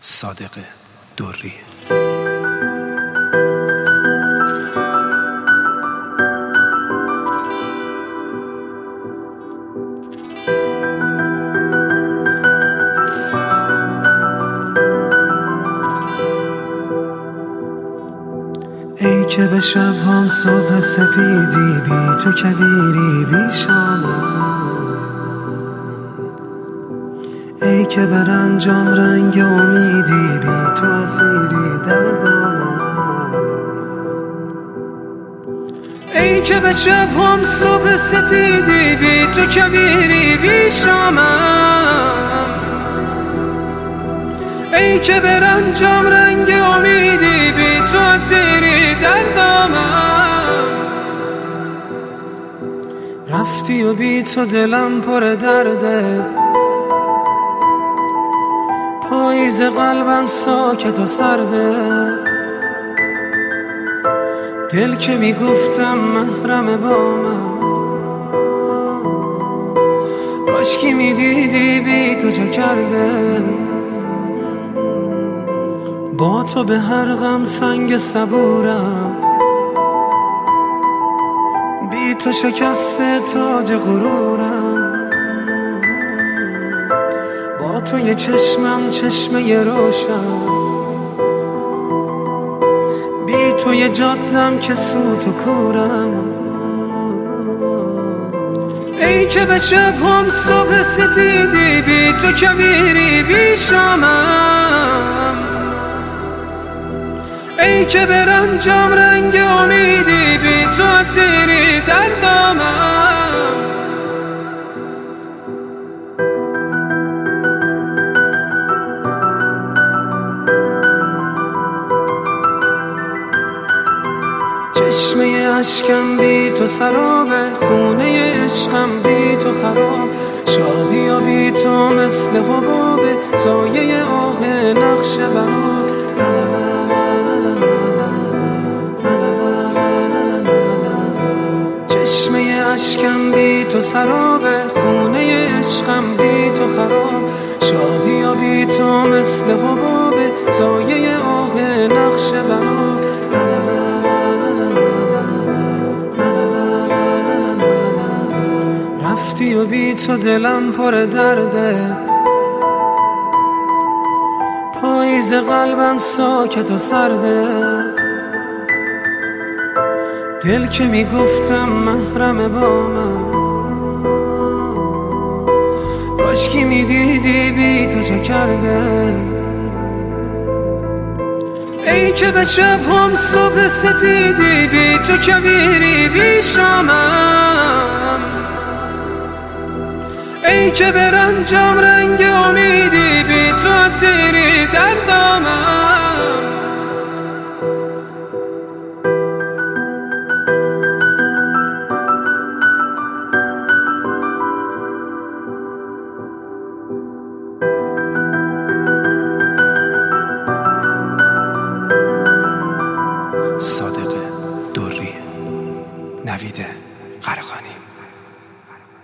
صادق دوری. ای که به شب‌هام صبح سپیدی، بی تو کویری بی شامم. ای که به رنجام رنگ امیدی، بی تو اسیری در دامم. ای که به شب‌هام صبح سپیدی، بی تو کویری بی شامم. ای که به رنجام رنگ امیدی، بی تو اسیری در دامم. رفتی و بی تو دلم پر درده، پاییز قلبم ساکت و سرده. دل که میگفتم محرم با من، کاشکی میدیدی بی تو چه کرده. با تو به هر غم سنگ صبورم، بی تو شکسته تاج غرورم. با تو یه چشمم چشمه روشن، بی تو یه جادم که سوت و کورم. ای که به شب‌هام صبح سپیدی، بی تو کویری بی شامم. ای که به رنجام رنگ امیدی، بی تو اسیری در دامم. چشمه اشکم بی تو سرابه، خونه عشقم بی تو خراب. شادی و بی تو مثل حبابه، سایه آه نقش براب. چشمه اشکم بی تو سرابه، خونه عشقم بی تو خراب. شادی و بی تو مثل حبابه، سایه آه نقش براب. رفتی و بی تو دلم پر درده، پاییز قلبم ساکت و سرده. دل که میگفتم محرم با من، کاشکی میدیدی بی تو چه کرده. ای که به شب‌هام صبح سپیدی، بی تو کویری بی شامم. ای که به رنجام رنگ امیدی، بی تو اسیری در دامم.